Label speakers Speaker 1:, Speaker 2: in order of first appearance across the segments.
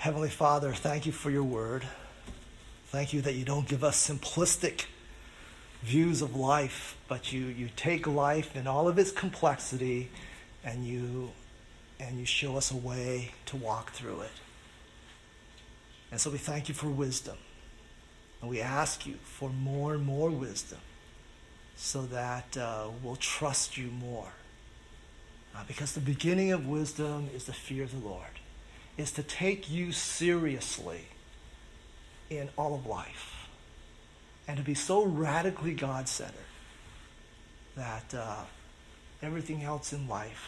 Speaker 1: Heavenly Father, thank you for your word. Thank you that you don't give us simplistic views of life, but you take life in all of its complexity and you show us a way to walk through it. And so we thank you for wisdom. And we ask you for more and more wisdom so that we'll trust you more. Because the beginning of wisdom is the fear of the Lord, is to take you seriously in all of life and to be so radically God-centered that everything else in life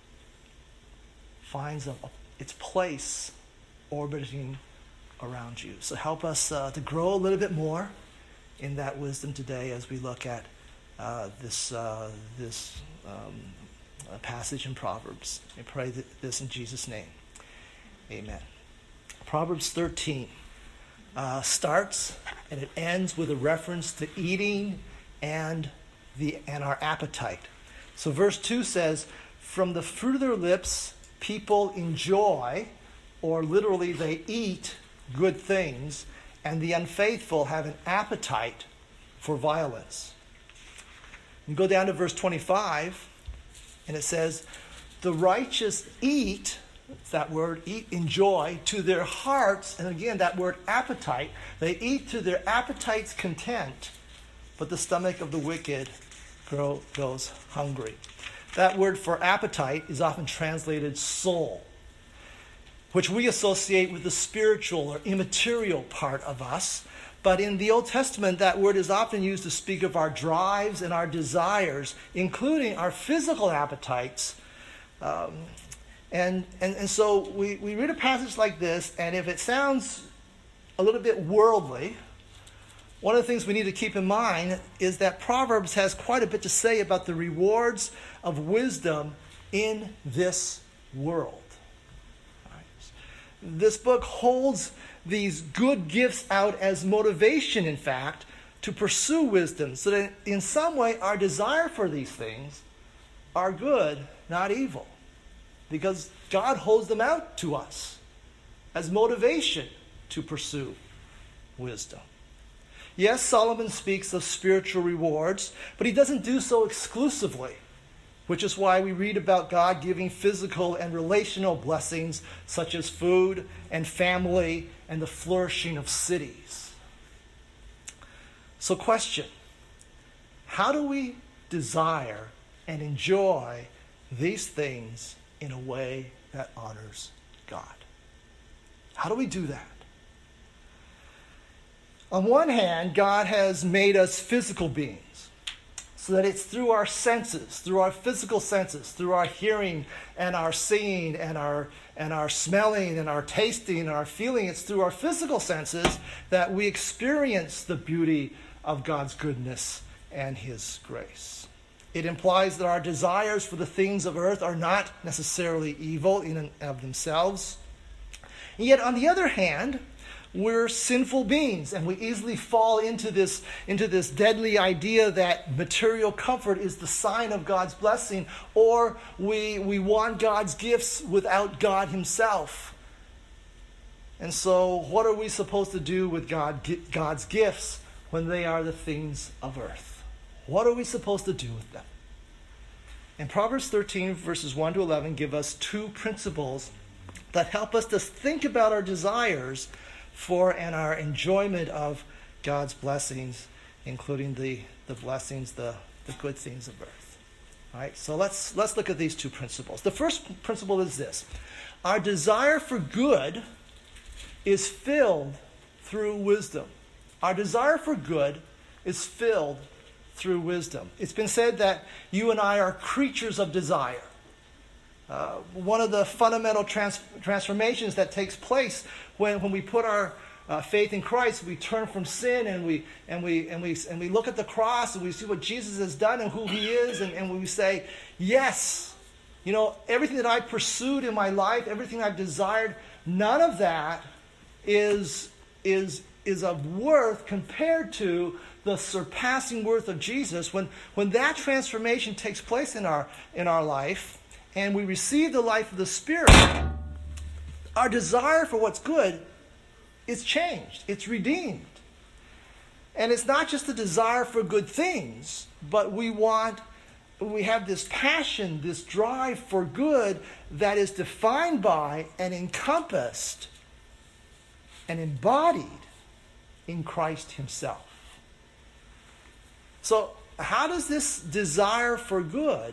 Speaker 1: finds its place orbiting around you. So help us to grow a little bit more in that wisdom today as we look at this passage in Proverbs. I pray this in Jesus' name. Amen. Proverbs 13 starts and it ends with a reference to eating and our appetite. So verse 2 says, "From the fruit of their lips people enjoy," or literally they eat, "good things, and the unfaithful have an appetite for violence." You go down to verse 25, and it says, "The righteous eat," it's that word, eat, enjoy, "to their hearts," and again that word appetite, they eat to their appetite's content, but the stomach of the wicked goes hungry. That word for appetite is often translated soul, which we associate with the spiritual or immaterial part of us. But in the Old Testament, that word is often used to speak of our drives and our desires, including our physical appetites. And so we read a passage like this, and if it sounds a little bit worldly, one of the things we need to keep in mind is that Proverbs has quite a bit to say about the rewards of wisdom in this world. This book holds these good gifts out as motivation, in fact, to pursue wisdom, so that in some way our desire for these things are good, not evil, because God holds them out to us as motivation to pursue wisdom. Yes, Solomon speaks of spiritual rewards, but he doesn't do so exclusively, which is why we read about God giving physical and relational blessings such as food and family and the flourishing of cities. So question, how do we desire and enjoy these things in a way that honors God? How do we do that? On one hand, God has made us physical beings, so that it's through our senses, through our physical senses, through our hearing and our seeing and our smelling and our tasting and our feeling, it's through our physical senses that we experience the beauty of God's goodness and his grace. It implies that our desires for the things of earth are not necessarily evil in and of themselves. And yet, on the other hand, we're sinful beings, and we easily fall into this deadly idea that material comfort is the sign of God's blessing, or we want God's gifts without God himself. And so what are we supposed to do with God's gifts when they are the things of earth? What are we supposed to do with them? And Proverbs 13, verses 1 to 11, give us two principles that help us to think about our desires for and our enjoyment of God's blessings, including the blessings, the good things of earth. All right, so let's look at these two principles. The first principle is this: our desire for good is filled through wisdom. Our desire for good is filled through wisdom. It's been said that you and I are creatures of desire. One of the fundamental transformations that takes place when we put our faith in Christ, we turn from sin and we look at the cross and we see what Jesus has done and who he is, and we say, yes, everything that I pursued in my life, everything I've desired, none of that is of worth compared to the surpassing worth of Jesus. When that transformation takes place in our life, and we receive the life of the Spirit, our desire for what's good is changed. It's redeemed. And it's not just the desire for good things, but we have this passion, this drive for good that is defined by and encompassed and embodied in Christ himself. So how does this desire for good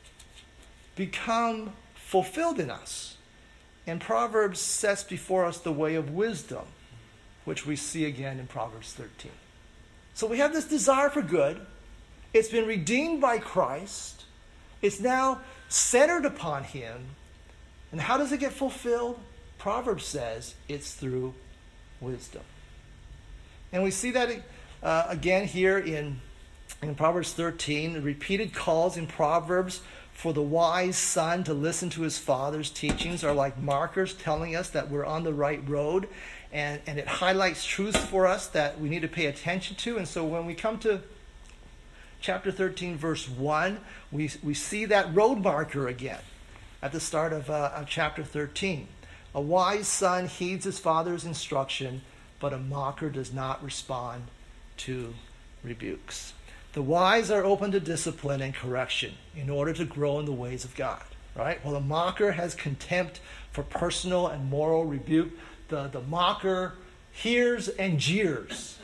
Speaker 1: become fulfilled in us? And Proverbs sets before us the way of wisdom, which we see again in Proverbs 13. So we have this desire for good. It's been redeemed by Christ. It's now centered upon him. And how does it get fulfilled? Proverbs says it's through wisdom. And we see that again here in Proverbs 13, the repeated calls in Proverbs for the wise son to listen to his father's teachings are like markers telling us that we're on the right road. And it highlights truths for us that we need to pay attention to. And so when we come to chapter 13, verse 1, we see that road marker again at the start of chapter 13. A wise son heeds his father's instruction, but a mocker does not respond to rebukes. The wise are open to discipline and correction in order to grow in the ways of God. Right? Well, the mocker has contempt for personal and moral rebuke. The mocker hears and jeers.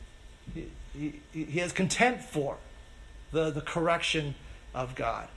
Speaker 1: He has contempt for the correction of God.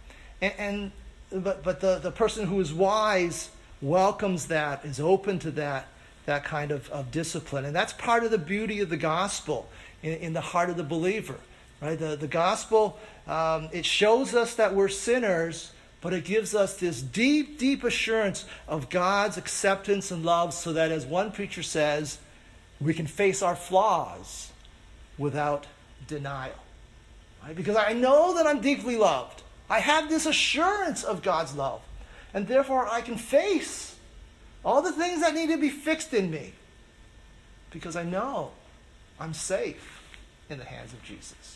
Speaker 1: But the person who is wise welcomes that, is open to that kind of discipline. And that's part of the beauty of the gospel in the heart of the believer. Right? The gospel, it shows us that we're sinners, but it gives us this deep, deep assurance of God's acceptance and love so that, as one preacher says, we can face our flaws without denial. Right? Because I know that I'm deeply loved. I have this assurance of God's love. And therefore I can face all the things that need to be fixed in me because I know I'm safe in the hands of Jesus.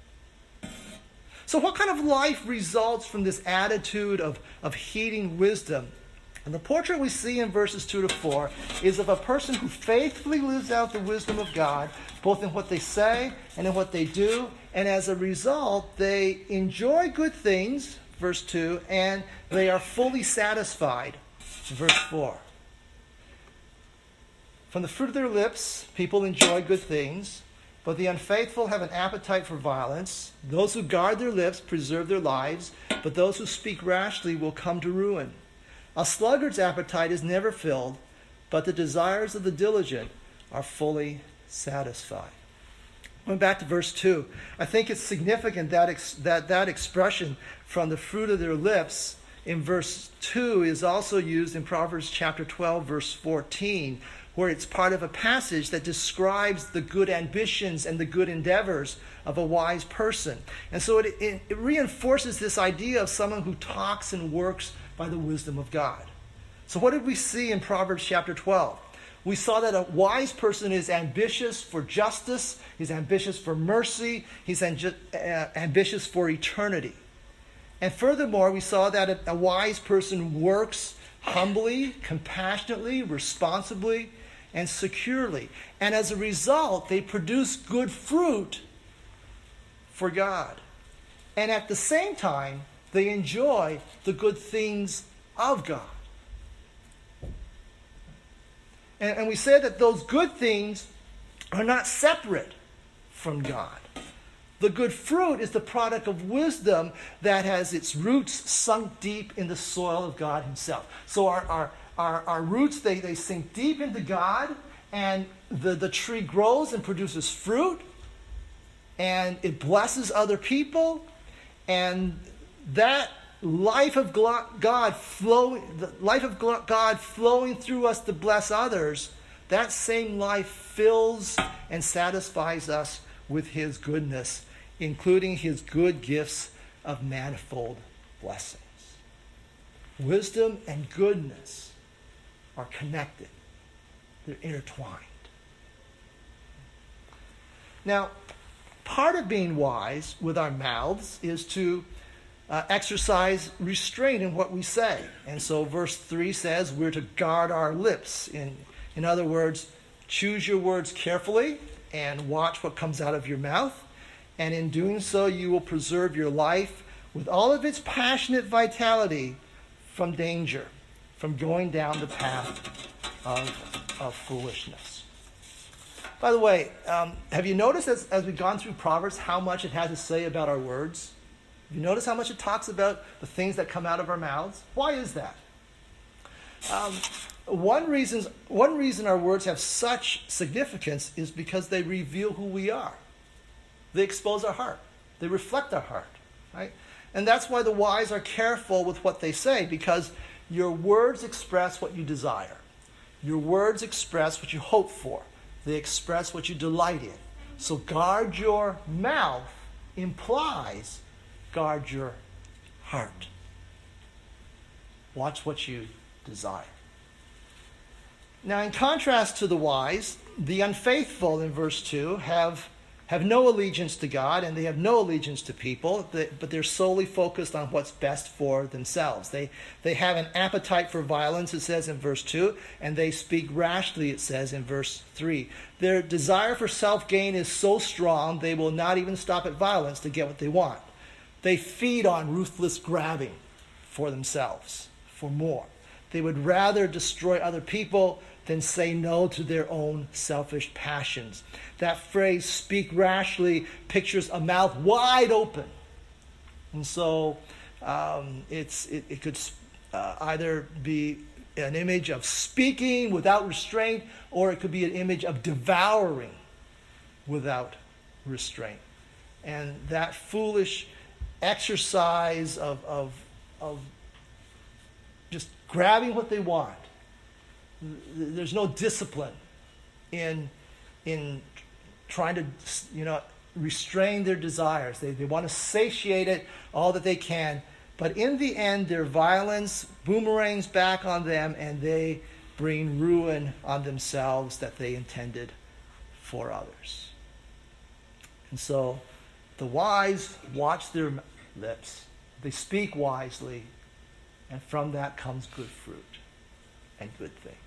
Speaker 1: So what kind of life results from this attitude of heeding wisdom? And the portrait we see in verses 2 to 4 is of a person who faithfully lives out the wisdom of God, both in what they say and in what they do. And as a result, they enjoy good things, verse 2, and they are fully satisfied, verse 4. From the fruit of their lips, people enjoy good things. But the unfaithful have an appetite for violence. Those who guard their lips preserve their lives, but those who speak rashly will come to ruin. A sluggard's appetite is never filled, but the desires of the diligent are fully satisfied. Going back to verse 2, I think it's significant that expression from the fruit of their lips in verse 2 is also used in Proverbs chapter 12, verse 14, where it's part of a passage that describes the good ambitions and the good endeavors of a wise person. And so it reinforces this idea of someone who talks and works by the wisdom of God. So what did we see in Proverbs chapter 12? We saw that a wise person is ambitious for justice, he's ambitious for mercy, he's ambitious for eternity. And furthermore, we saw that a wise person works humbly, compassionately, responsibly, and securely. And as a result, they produce good fruit for God. And at the same time, they enjoy the good things of God. And we said that those good things are not separate from God. The good fruit is the product of wisdom that has its roots sunk deep in the soil of God himself. So our roots, they sink deep into God, and the tree grows and produces fruit, and it blesses other people, and that life of God flowing through us to bless others, that same life fills and satisfies us with his goodness, including his good gifts of manifold blessings. Wisdom and goodness are connected. They're intertwined. Now, part of being wise with our mouths is to exercise restraint in what we say. And so verse 3 says we're to guard our lips. In other words, choose your words carefully and watch what comes out of your mouth. And in doing so, you will preserve your life with all of its passionate vitality from danger, from going down the path of foolishness. By the way, have you noticed as we've gone through Proverbs how much it has to say about our words? Have you noticed how much it talks about the things that come out of our mouths? Why is that? One reason our words have such significance is because they reveal who we are. They expose our heart. They reflect our heart, right? And that's why the wise are careful with what they say, because your words express what you desire. Your words express what you hope for. They express what you delight in. So guard your mouth implies guard your heart. Watch what you desire. Now, in contrast to the wise, the unfaithful in verse 2 have no allegiance to God, and they have no allegiance to people, but they're solely focused on what's best for themselves. They have an appetite for violence, it says in verse 2, and they speak rashly, it says in verse 3. Their desire for self-gain is so strong, they will not even stop at violence to get what they want. They feed on ruthless grabbing for themselves, for more. They would rather destroy other people than say no to their own selfish passions. That phrase, speak rashly, pictures a mouth wide open. And so it could either be an image of speaking without restraint, or it could be an image of devouring without restraint. And that foolish exercise of just grabbing what they want. There's no discipline in trying to, restrain their desires. They want to satiate it all that they can. But in the end, their violence boomerangs back on them, and they bring ruin on themselves that they intended for others. And so the wise watch their lips. They speak wisely, and from that comes good fruit and good things.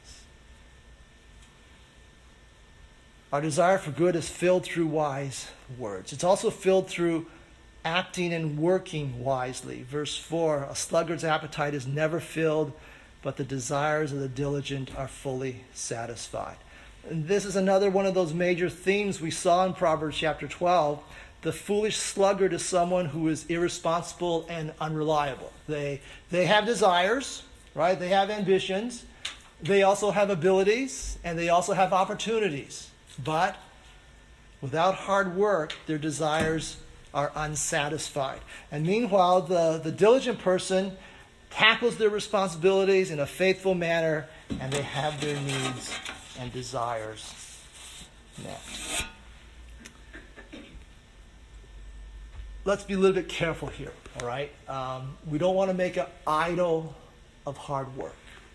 Speaker 1: Our desire for good is filled through wise words. It's also filled through acting and working wisely. Verse 4, a sluggard's appetite is never filled, but the desires of the diligent are fully satisfied. And this is another one of those major themes we saw in Proverbs chapter 12. The foolish sluggard is someone who is irresponsible and unreliable. They have desires, right? They have ambitions. They also have abilities, and they also have opportunities. But without hard work, their desires are unsatisfied. And meanwhile, the diligent person tackles their responsibilities in a faithful manner, and they have their needs and desires met. Let's be a little bit careful here, all right? We don't want to make an idol of hard work.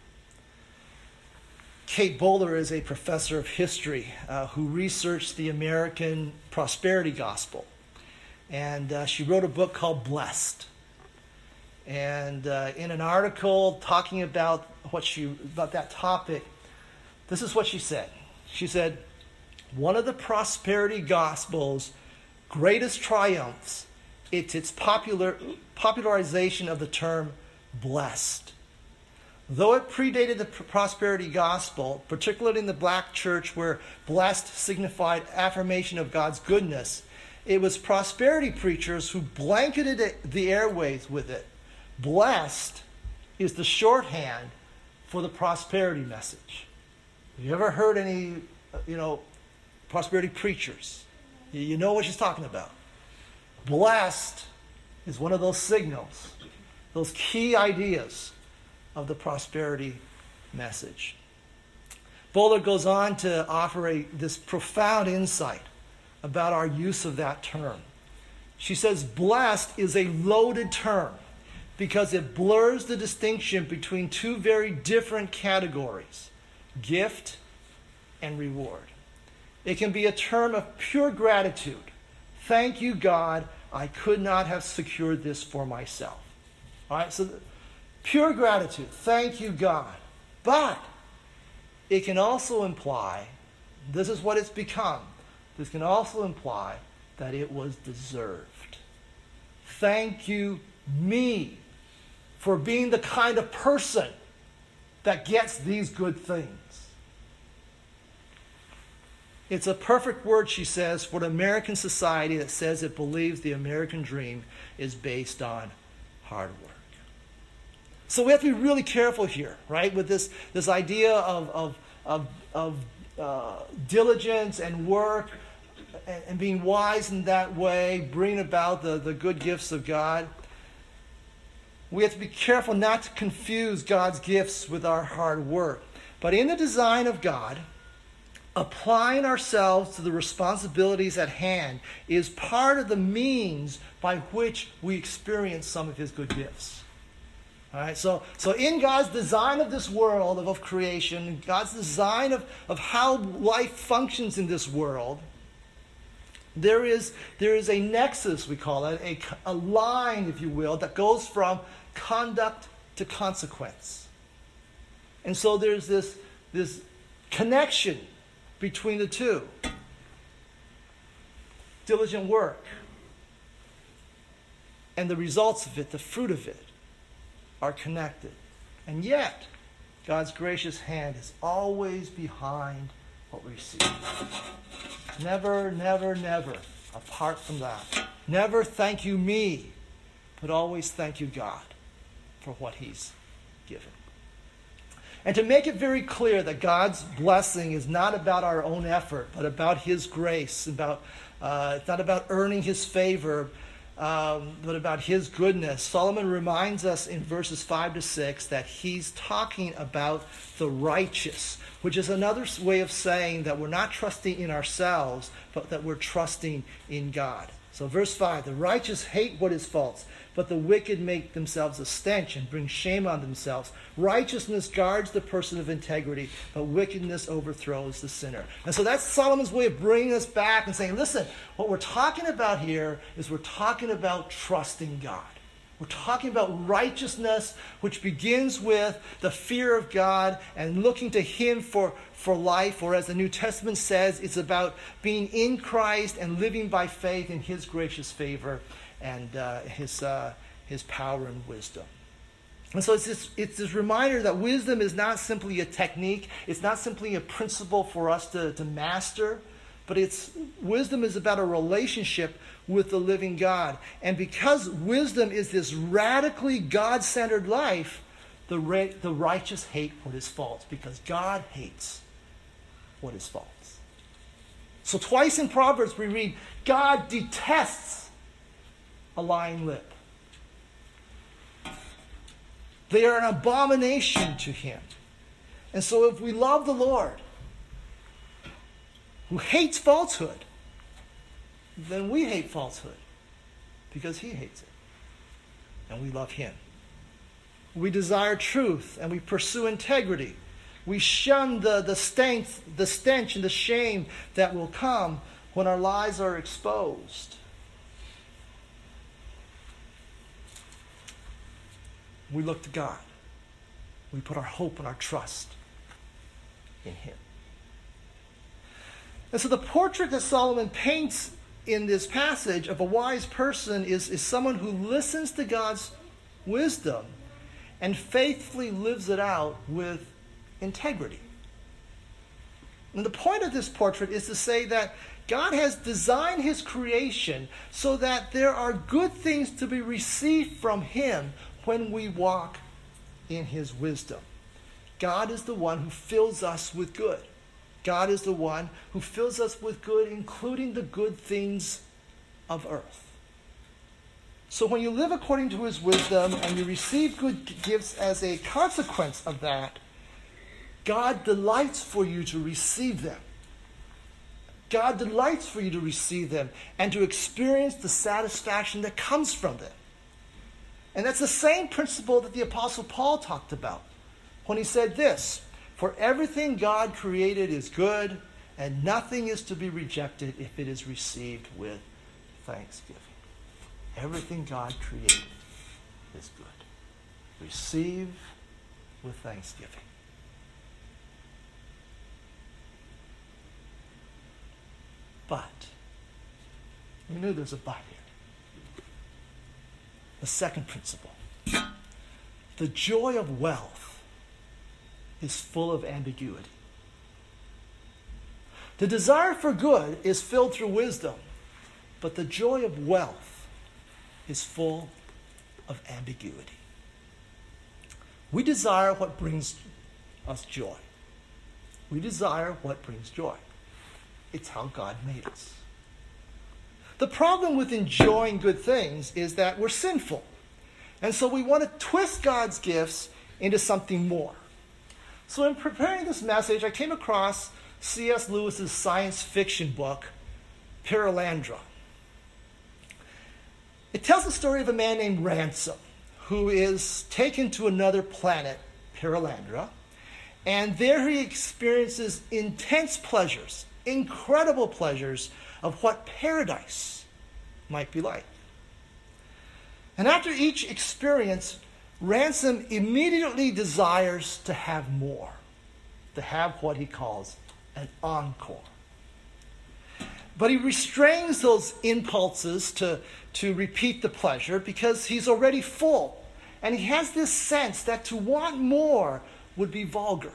Speaker 1: Kate Bowler is a professor of history who researched the American prosperity gospel. And she wrote a book called Blessed. And in an article talking about that topic, this is what she said. She said, one of the prosperity gospel's greatest triumphs is its popularization of the term blessed. Though it predated the prosperity gospel, particularly in the black church where blessed signified affirmation of God's goodness, it was prosperity preachers who blanketed the airways with it. Blessed is the shorthand for the prosperity message. Have you ever heard any, prosperity preachers? You know what she's talking about. Blessed is one of those signals, those key ideas of the prosperity message. Bowler goes on to offer this profound insight about our use of that term. She says, blessed is a loaded term because it blurs the distinction between two very different categories, gift and reward. It can be a term of pure gratitude. Thank you, God, I could not have secured this for myself. All right, so pure gratitude. Thank you, God. But it can also imply, this is what it's become, this can also imply that it was deserved. Thank you, me, for being the kind of person that gets these good things. It's a perfect word, she says, for an American society that says it believes the American dream is based on hard work. So we have to be really careful here, right, with this idea of diligence and work and being wise in that way, bringing about the good gifts of God. We have to be careful not to confuse God's gifts with our hard work. But in the design of God, applying ourselves to the responsibilities at hand is part of the means by which we experience some of his good gifts. All right, so in God's design of this world, of creation, God's design of how life functions in this world, there is a nexus, we call it, a line, if you will, that goes from conduct to consequence. And so there's this connection between the two. Diligent work and the results of it, the fruit of it, are connected. And yet, God's gracious hand is always behind what we see. Never, never, never apart from that. Never thank you me, but always thank you God for what he's given. And to make it very clear that God's blessing is not about our own effort, but about his grace, it's not about earning his favor, but about his goodness. Solomon reminds us in verses 5 to 6 that he's talking about the righteous, which is another way of saying that we're not trusting in ourselves, but that we're trusting in God. So verse 5, the righteous hate what is false, but the wicked make themselves a stench and bring shame on themselves. Righteousness guards the person of integrity, but wickedness overthrows the sinner. And so that's Solomon's way of bringing us back and saying, listen, what we're talking about here is we're talking about trusting God. We're talking about righteousness, which begins with the fear of God and looking to him for life, or as the New Testament says, it's about being in Christ and living by faith in his gracious favor and his power and wisdom. And so it's this reminder that wisdom is not simply a technique, it's not simply a principle for us to master, but wisdom is about a relationship with the living God. And because wisdom is this radically God-centered life, the righteous hate what is false, because God hates what is false. So twice in Proverbs we read, God detests a lying lip. They are an abomination to him. And so if we love the Lord, who hates falsehood, then we hate falsehood because he hates it. And we love him. We desire truth and we pursue integrity. We shun the stench and the shame that will come when our lies are exposed. We look to God. We put our hope and our trust in him. And so the portrait that Solomon paints in this passage of a wise person is someone who listens to God's wisdom and faithfully lives it out with integrity. And the point of this portrait is to say that God has designed his creation so that there are good things to be received from him when we walk in his wisdom. God is the one who fills us with good. God is the one who fills us with good, including the good things of earth. So when you live according to his wisdom and you receive good gifts as a consequence of that, God delights for you to receive them. God delights for you to receive them and to experience the satisfaction that comes from them. And that's the same principle that the Apostle Paul talked about when he said this, "For everything God created is good, and nothing is to be rejected if it is received with thanksgiving." everything God created is good. Receive with thanksgiving. But, we knew there's a but here. The second principle. The joy of wealth is full of ambiguity. The desire for good is filled through wisdom, but the joy of wealth is full of ambiguity. We desire what brings us joy. We desire what brings joy. It's how God made us. The problem with enjoying good things is that we're sinful. And so we want to twist God's gifts into something more. So in preparing this message, I came across C.S. Lewis's science fiction book, Perelandra. It tells the story of a man named Ransom, who is taken to another planet, Perelandra, and there he experiences intense pleasures, incredible pleasures of what paradise might be like. And after each experience, Ransom immediately desires to have more, to have what he calls an encore. But he restrains those impulses to repeat the pleasure because he's already full. And he has this sense that to want more would be vulgar.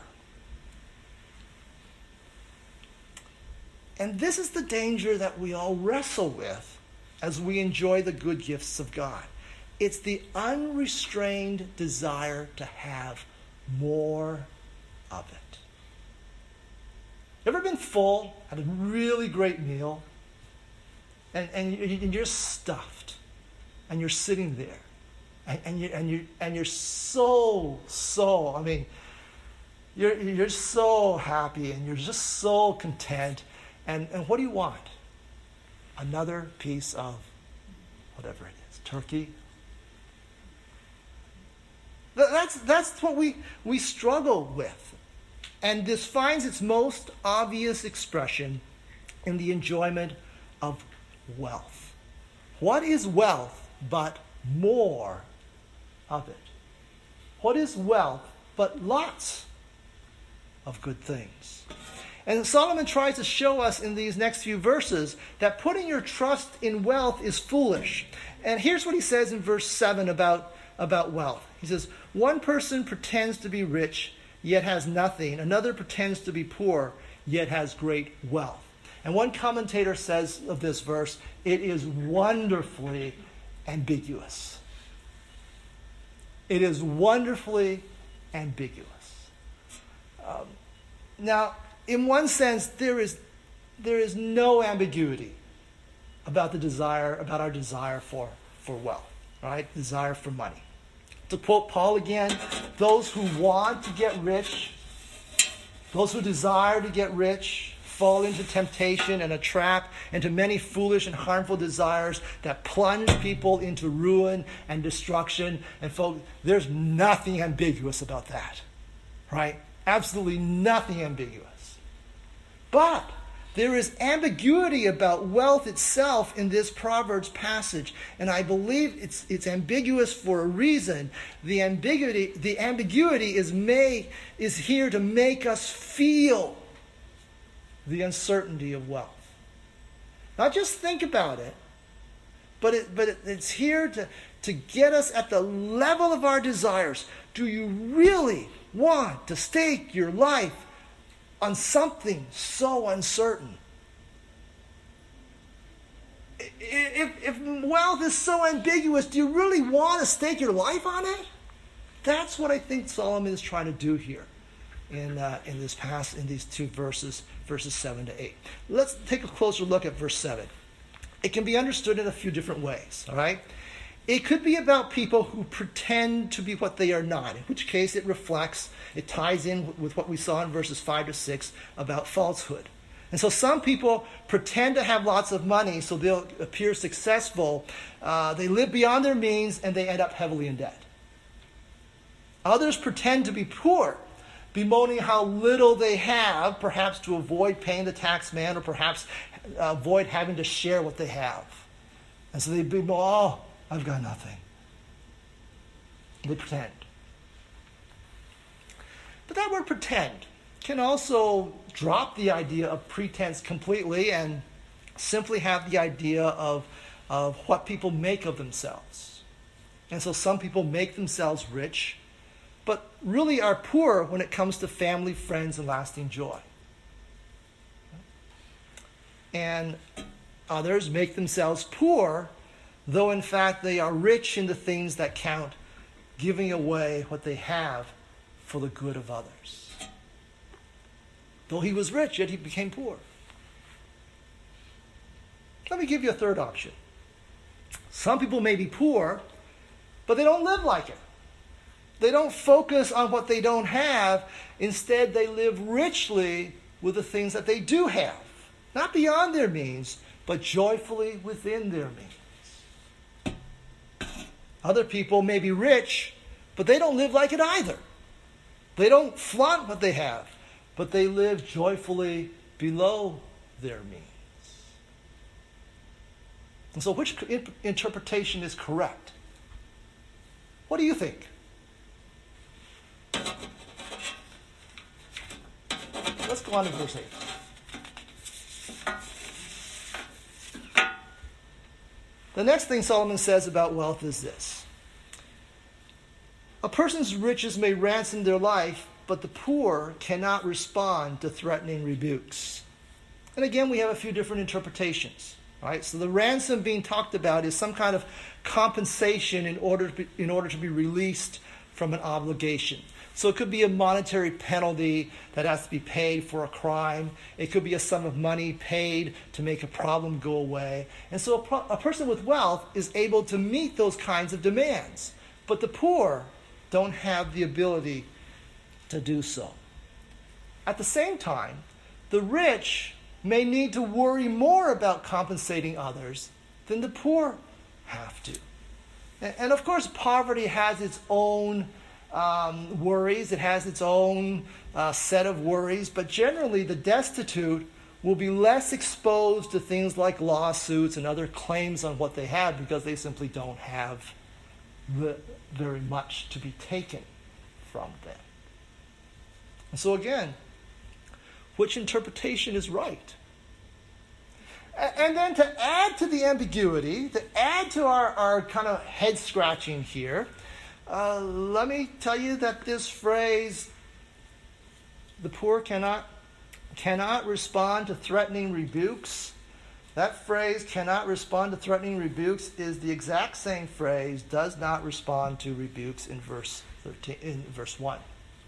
Speaker 1: And this is the danger that we all wrestle with as we enjoy the good gifts of God. It's the unrestrained desire to have more of it. Ever been full, had a really great meal, and you're stuffed, and you're sitting there, and you're so I mean, you're so happy, and you're just so content, and what do you want? Another piece of whatever it is, turkey. That's what we struggle with. And this finds its most obvious expression in the enjoyment of wealth. What is wealth but more of it? What is wealth but lots of good things? And Solomon tries to show us in these next few verses that putting your trust in wealth is foolish. And here's what he says in verse 7 about wealth. He says, one person pretends to be rich, yet has nothing. Another pretends to be poor, yet has great wealth. And one commentator says of this verse, it is wonderfully ambiguous. It is wonderfully ambiguous. Now, in one sense, there is no ambiguity about our desire for wealth, right? Desire for money. To quote Paul again, those who want to get rich, those who desire to get rich, fall into temptation and a trap, into many foolish and harmful desires that plunge people into ruin and destruction. And folks, there's nothing ambiguous about that, right? Absolutely nothing ambiguous. But there is ambiguity about wealth itself in this Proverbs passage, and I believe it's ambiguous for a reason. The ambiguity is here to make us feel the uncertainty of wealth. Not just think about it, but it's here to get us at the level of our desires. Do you really want to stake your life on something so uncertain? If wealth is so ambiguous, do you really want to stake your life on it? That's what I think Solomon is trying to do here in these two verses 7 to 8. Let's take a closer look at verse 7. It can be understood in a few different ways, all right? It could be about people who pretend to be what they are not, in which case it ties in with what we saw in verses 5 to 6 about falsehood. And so some people pretend to have lots of money so they'll appear successful. They live beyond their means and they end up heavily in debt. Others pretend to be poor, bemoaning how little they have, perhaps to avoid paying the tax man or perhaps avoid having to share what they have. And so they bemoan, I've got nothing. They pretend. But that word pretend can also drop the idea of pretense completely and simply have the idea of what people make of themselves. And so some people make themselves rich, but really are poor when it comes to family, friends, and lasting joy. And others make themselves poor, though in fact they are rich in the things that count, giving away what they have for the good of others. Though he was rich, yet he became poor. Let me give you a third option. Some people may be poor, but they don't live like it. They don't focus on what they don't have. Instead, they live richly with the things that they do have. Not beyond their means, but joyfully within their means. Other people may be rich, but they don't live like it either. They don't flaunt what they have, but they live joyfully below their means. And so which interpretation is correct? What do you think? Let's go on to verse 8. The next thing Solomon says about wealth is this. A person's riches may ransom their life, but the poor cannot respond to threatening rebukes. And again, we have a few different interpretations. Right? So the ransom being talked about is some kind of compensation in order to be released from an obligation. So it could be a monetary penalty that has to be paid for a crime. It could be a sum of money paid to make a problem go away. And so a person with wealth is able to meet those kinds of demands. But the poor don't have the ability to do so. At the same time, the rich may need to worry more about compensating others than the poor have to. And of course, poverty has its own worries. It has its own set of worries. But generally, the destitute will be less exposed to things like lawsuits and other claims on what they have because they simply don't have very much to be taken from them. And so again, which interpretation is right? And then to add to the ambiguity, to add to our kind of head scratching here, let me tell you that this phrase, the poor cannot respond to threatening rebukes, that phrase, cannot respond to threatening rebukes, is the exact same phrase, does not respond to rebukes in verse 1.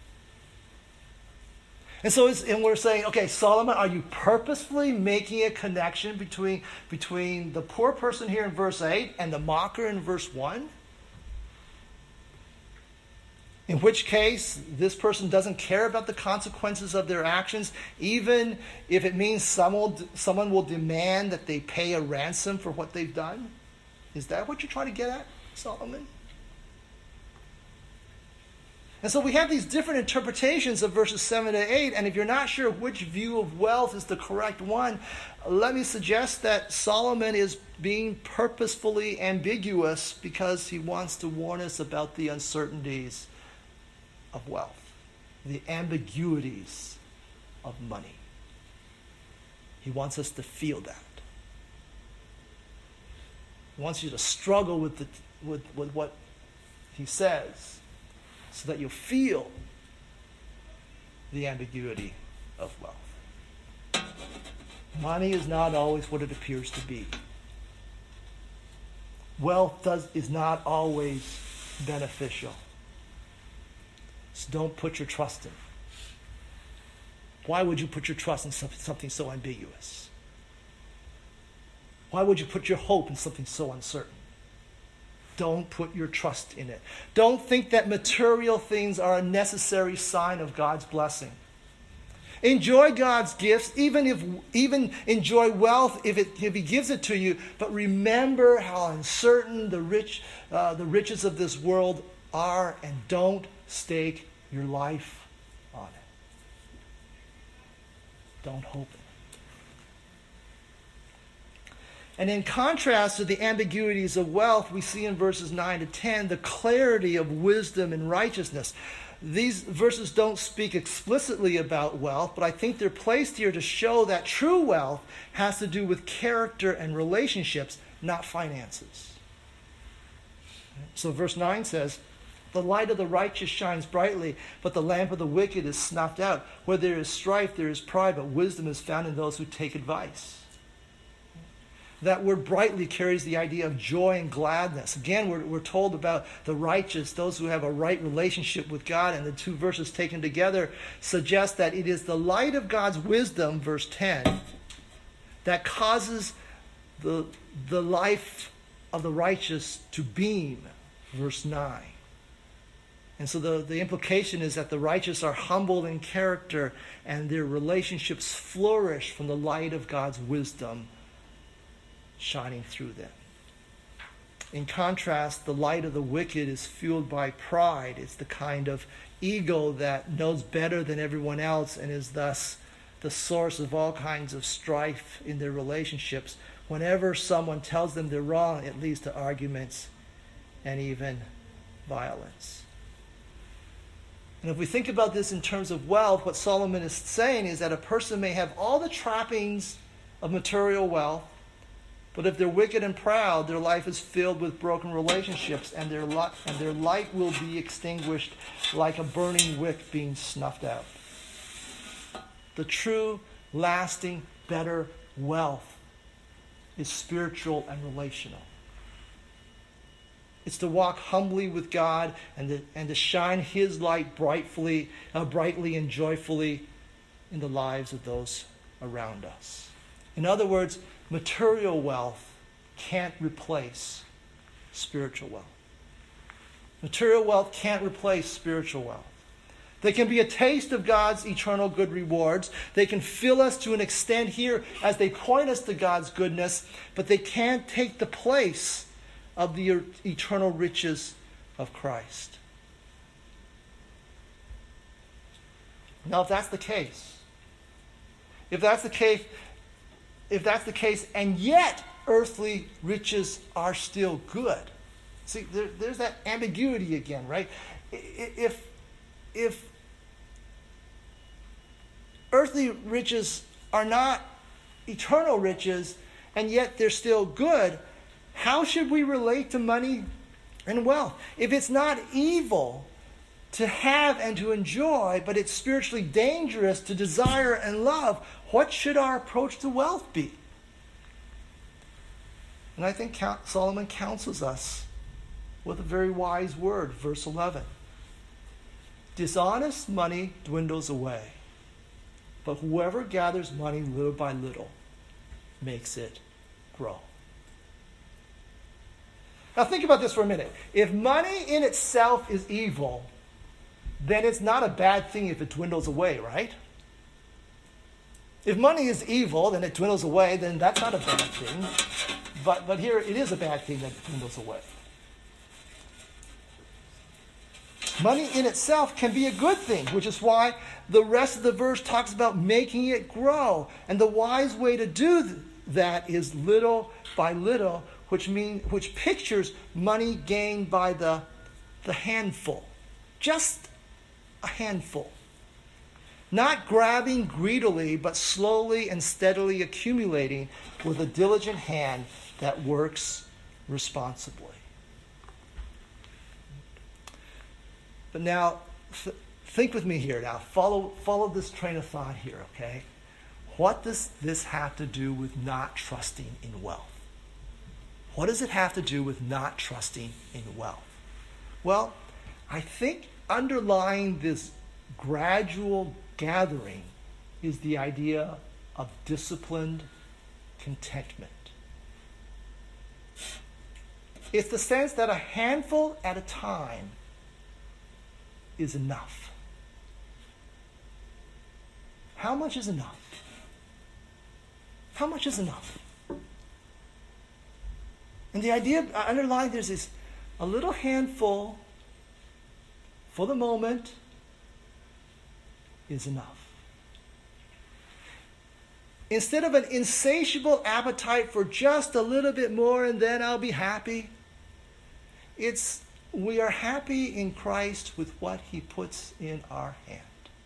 Speaker 1: And so we're saying, okay, Solomon, are you purposefully making a connection between the poor person here in verse 8 and the mocker in verse 1? In which case, this person doesn't care about the consequences of their actions, even if it means someone will demand that they pay a ransom for what they've done? Is that what you're trying to get at, Solomon? And so we have these different interpretations of verses 7 to 8, and if you're not sure which view of wealth is the correct one, let me suggest that Solomon is being purposefully ambiguous because he wants to warn us about the uncertainties of wealth, the ambiguities of money. He wants us to feel that. He wants you to struggle with what he says, so that you'll feel the ambiguity of wealth. Money is not always what it appears to be. Wealth is not always beneficial. So don't put your trust in it. Why would you put your trust in something so ambiguous? Why would you put your hope in something so uncertain? Don't put your trust in it. Don't think that material things are a necessary sign of God's blessing. Enjoy God's gifts, even enjoy wealth if He gives it to you. But remember how uncertain the riches of this world are, and don't stake your life on it. Don't hope in it. And in contrast to the ambiguities of wealth, we see in verses 9 to 10 the clarity of wisdom and righteousness. These verses don't speak explicitly about wealth, but I think they're placed here to show that true wealth has to do with character and relationships, not finances. So verse 9 says, "The light of the righteous shines brightly, but the lamp of the wicked is snuffed out. Where there is strife, there is pride, but wisdom is found in those who take advice." That word brightly carries the idea of joy and gladness. Again, we're told about the righteous, those who have a right relationship with God, and the two verses taken together suggest that it is the light of God's wisdom, verse 10, that causes the life of the righteous to beam, verse 9. And so the implication is that the righteous are humble in character and their relationships flourish from the light of God's wisdom shining through them. In contrast, the light of the wicked is fueled by pride. It's the kind of ego that knows better than everyone else and is thus the source of all kinds of strife in their relationships. Whenever someone tells them they're wrong, it leads to arguments and even violence. And if we think about this in terms of wealth, what Solomon is saying is that a person may have all the trappings of material wealth, but if they're wicked and proud, their life is filled with broken relationships, and their light will be extinguished like a burning wick being snuffed out. The true, lasting, better wealth is spiritual and relational. It's to walk humbly with God and to shine His light brightly and joyfully in the lives of those around us. In other words, material wealth can't replace spiritual wealth. Material wealth can't replace spiritual wealth. They can be a taste of God's eternal good rewards. They can fill us to an extent here as they point us to God's goodness, but they can't take the place of the eternal riches of Christ. Now, if that's the case, and yet earthly riches are still good. See, there's that ambiguity again, right? If earthly riches are not eternal riches, and yet they're still good, how should we relate to money and wealth? If it's not evil to have and to enjoy, but it's spiritually dangerous to desire and love, what should our approach to wealth be? And I think Solomon counsels us with a very wise word, verse 11. Dishonest money dwindles away, but whoever gathers money little by little makes it grow. Now think about this for a minute. If money in itself is evil, then it's not a bad thing if it dwindles away, right? If money is evil, then it dwindles away, then that's not a bad thing. But here it is a bad thing that it dwindles away. Money in itself can be a good thing, which is why the rest of the verse talks about making it grow. And the wise way to do that is little by little, which pictures money gained by the handful. Just a handful. Not grabbing greedily, but slowly and steadily accumulating with a diligent hand that works responsibly. But now, think with me here now. Follow this train of thought here, okay? What does this have to do with not trusting in wealth? What does it have to do with not trusting in wealth? Well, I think underlying this gradual gathering is the idea of disciplined contentment. It's the sense that a handful at a time is enough. How much is enough? How much is enough? And the idea underlying this is a little handful for the moment is enough. instead of an insatiable appetite for just a little bit more and then I'll be happy, we are happy in Christ with what he puts in our hand.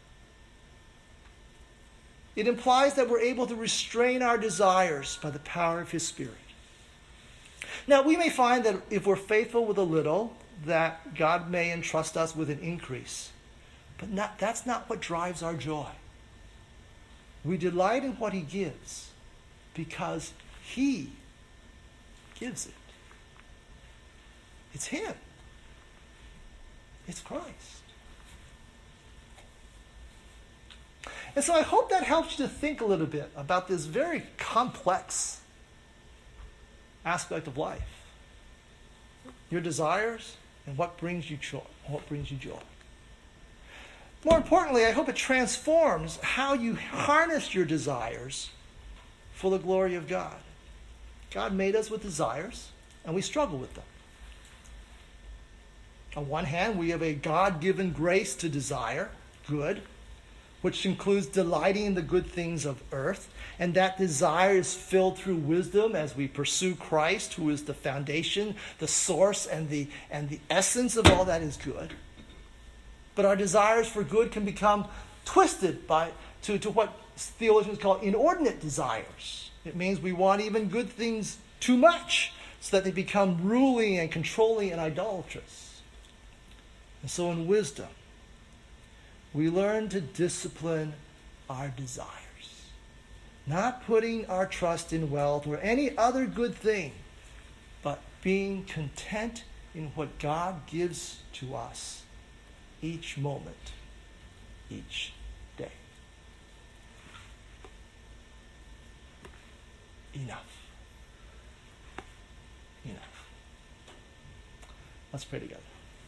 Speaker 1: It implies that we're able to restrain our desires by the power of his Spirit. Now, we may find that if we're faithful with a little, that God may entrust us with an increase. But that's not what drives our joy. We delight in what he gives because he gives it. It's him. It's Christ. And so I hope that helps you to think a little bit about this very complex aspect of life. Your desires and what brings you joy. More importantly, I hope it transforms how you harness your desires for the glory of God. God made us with desires, and we struggle with them. On one hand, we have a God-given grace to desire good, which includes delighting in the good things of earth. And that desire is filled through wisdom as we pursue Christ, who is the foundation, the source, and the essence of all that is good. But our desires for good can become twisted to what theologians call inordinate desires. It means we want even good things too much so that they become ruling and controlling and idolatrous. And so in wisdom, we learn to discipline our desires, not putting our trust in wealth or any other good thing, but being content in what God gives to us each moment, each day. Enough. Let's pray together.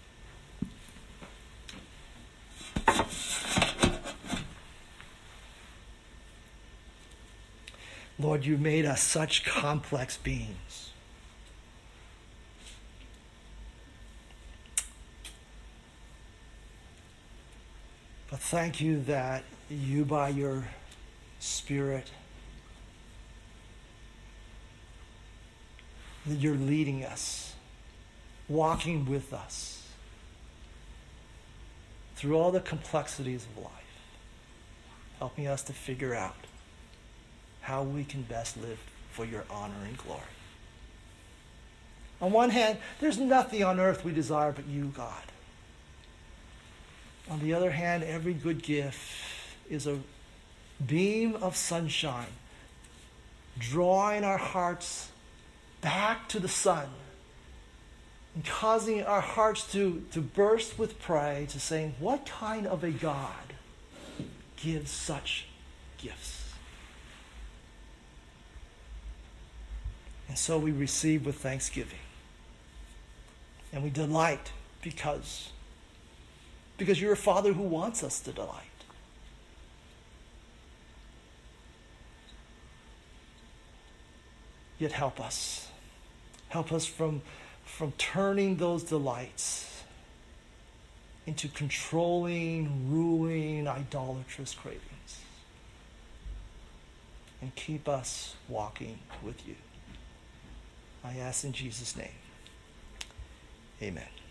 Speaker 1: Lord, you made us such complex beings. But thank you that you, by your Spirit, that you're leading us, walking with us through all the complexities of life, helping us to figure out how we can best live for your honor and glory. On one hand, there's nothing on earth we desire but you, God. On the other hand, every good gift is a beam of sunshine, drawing our hearts back to the sun and causing our hearts to burst with pride, to saying, what kind of a God gives such gifts? And so we receive with thanksgiving. And we delight because you're a Father who wants us to delight. Yet help us. Help us from turning those delights into controlling, ruling, idolatrous cravings. And keep us walking with you. I ask in Jesus' name. Amen.